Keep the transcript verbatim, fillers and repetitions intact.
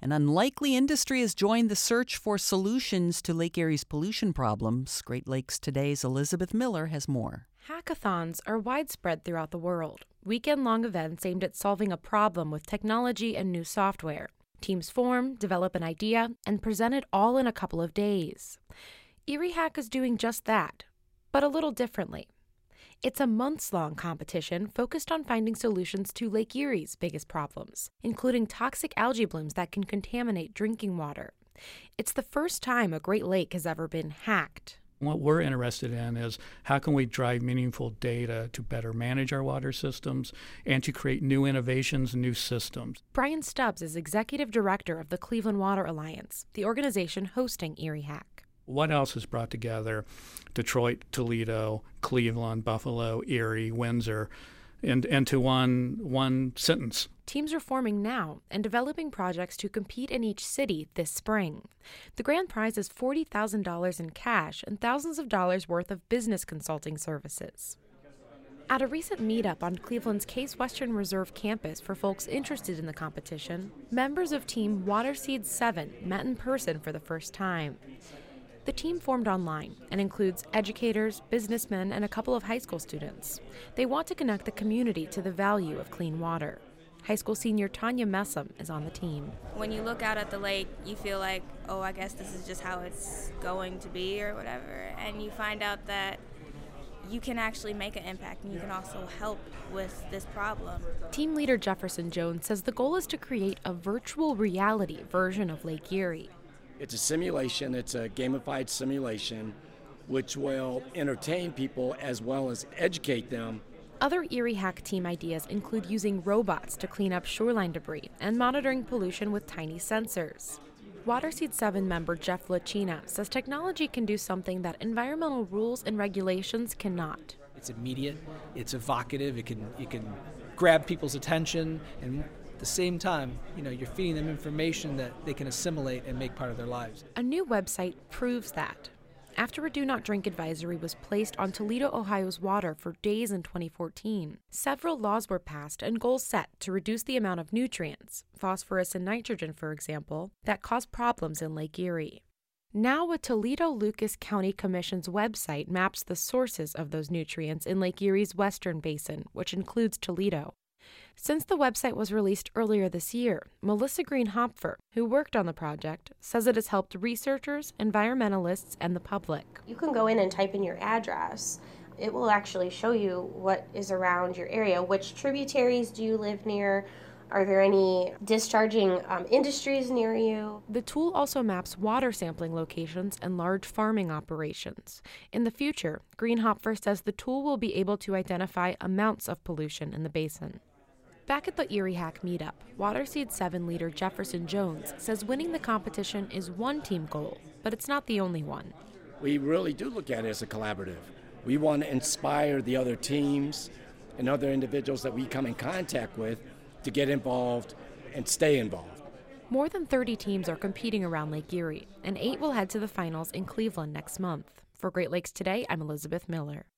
An unlikely industry has joined the search for solutions to Lake Erie's pollution problems. Great Lakes Today's Elizabeth Miller has more. Hackathons are widespread throughout the world, weekend-long events aimed at solving a problem with technology and new software. Teams form, develop an idea, and present it all in a couple of days. Erie Hack is doing just that, but a little differently. It's a months-long competition focused on finding solutions to Lake Erie's biggest problems, including toxic algae blooms that can contaminate drinking water. It's the first time a Great Lake has ever been hacked. What we're interested in is how can we drive meaningful data to better manage our water systems and to create new innovations and new systems. Brian Stubbs is executive director of the Cleveland Water Alliance, the organization hosting Erie Hack. What else is brought together? Detroit, Toledo, Cleveland, Buffalo, Erie, Windsor, and, and to one, one sentence. Teams are forming now and developing projects to compete in each city this spring. The grand prize is forty thousand dollars in cash and thousands of dollars worth of business consulting services. At a recent meetup on Cleveland's Case Western Reserve campus for folks interested in the competition, members of Team Waterseed seven met in person for the first time. The team formed online and includes educators, businessmen, and a couple of high school students. They want to connect the community to the value of clean water. High school senior Tanya Messam is on the team. When you look out at the lake, you feel like, oh, I guess this is just how it's going to be or whatever. And you find out that you can actually make an impact and you can also help with this problem. Team leader Jefferson Jones says the goal is to create a virtual reality version of Lake Erie. It's a simulation, it's a gamified simulation, which will entertain people as well as educate them. Other Erie Hack team ideas include using robots to clean up shoreline debris and monitoring pollution with tiny sensors. Waterseed seven member Jeff Lachina says technology can do something that environmental rules and regulations cannot. It's immediate, it's evocative, it can, it can grab people's attention, and at the same time, you know, you're feeding them information that they can assimilate and make part of their lives. A new website proves that. After a do not drink advisory was placed on Toledo, Ohio's water for days in twenty fourteen, several laws were passed and goals set to reduce the amount of nutrients, phosphorus and nitrogen, for example, that cause problems in Lake Erie. Now a Toledo-Lucas County Commission's website maps the sources of those nutrients in Lake Erie's western basin, which includes Toledo. Since the website was released earlier this year, Melissa Green-Hopfer, who worked on the project, says it has helped researchers, environmentalists, and the public. You can go in and type in your address. It will actually show you what is around your area. Which tributaries do you live near? Are there any discharging um, industries near you? The tool also maps water sampling locations and large farming operations. In the future, Green-Hopfer says the tool will be able to identify amounts of pollution in the basin. Back at the Erie Hack meetup, Waterseed seven leader Jefferson Jones says winning the competition is one team goal, but it's not the only one. We really do look at it as a collaborative. We want to inspire the other teams and other individuals that we come in contact with to get involved and stay involved. More than thirty teams are competing around Lake Erie, and eight will head to the finals in Cleveland next month. For Great Lakes Today, I'm Elizabeth Miller.